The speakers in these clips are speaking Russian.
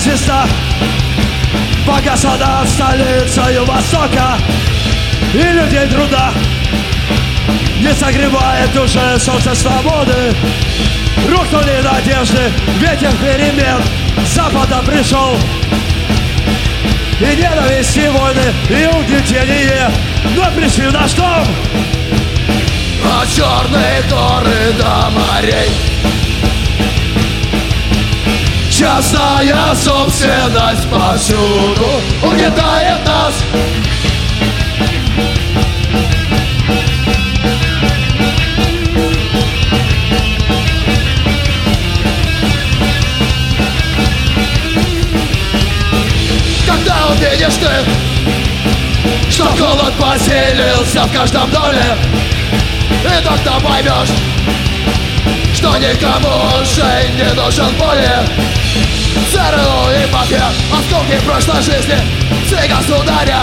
звезда погасла над столицею Востока, и людей труда не согревает уже солнце свободы. Рухнули надежды, ветер перемен с запада пришел, и ненависть, и войны, и угнетение, но пришли в наш дом. От черной горы до морей частная собственность повсюду угнетает нас. Когда увидишь ты, что голод поселился в каждом доме, и тогда поймешь, что никому уже не нужен более ЦРУ и мафия, осколки прошлой жизни, все государя.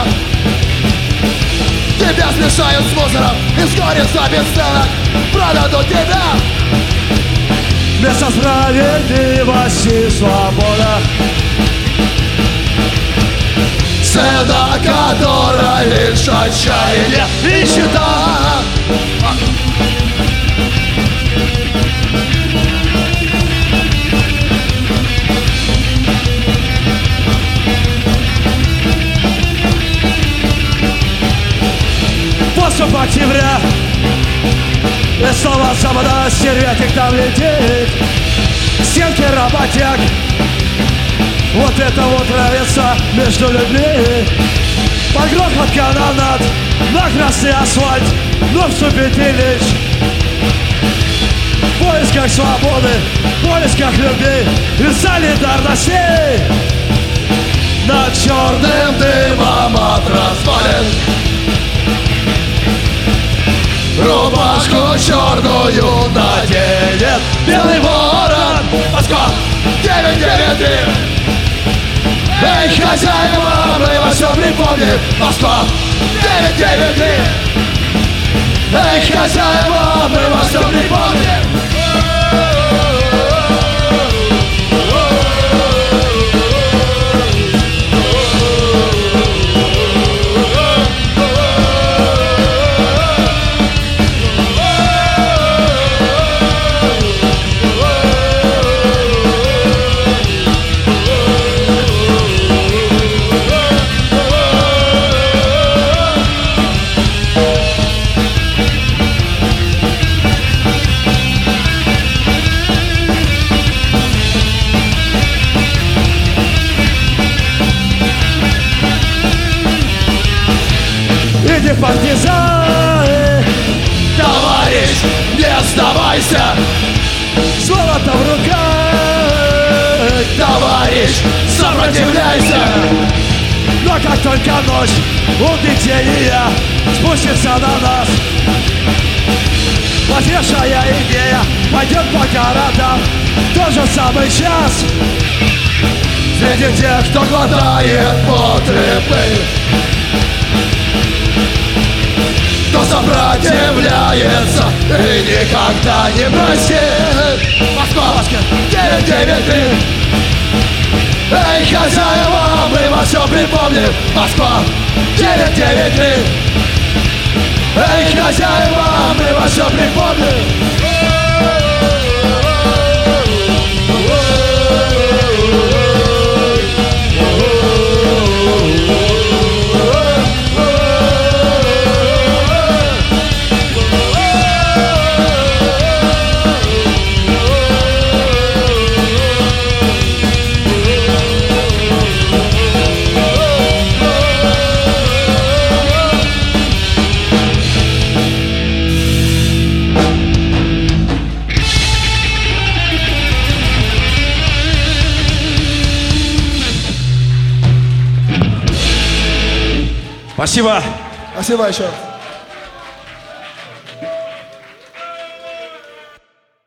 Тебя смешают с мусором и вскоре за бесценок продадут тебя. Вместо справедливости и свобода, цена которой лишь отчаяние и нищета. После октября и снова запада стервятник там летит, стенки работяг. Вот это вот нравится между людьми. Погрохот канонат на красный асфальт, но вступит Ильич. В поисках свободы, в поисках любви и солидарности. Над черным дымом от развалин рубашку черную наденет белый ворон. Москва 993. Эй, хозяева, мы вас все припомним. Москва 993. Эй, хозяева, мы вас все припомним. Иди, партизаны, товарищ, не сдавайся. золото в руках, товарищ, сопротивляйся. но как только ночь угнетения спустится на нас, воскресшая идея пойдет по городам. В тот же самый час среди тех, кто глотает потребы, кто сопротивляется и никогда не простит. Москва 993. Эй, хозяева, мы вас все припомним. Москва 993. Эй, хозяева, мы вас все припомним. Спасибо. Спасибо еще.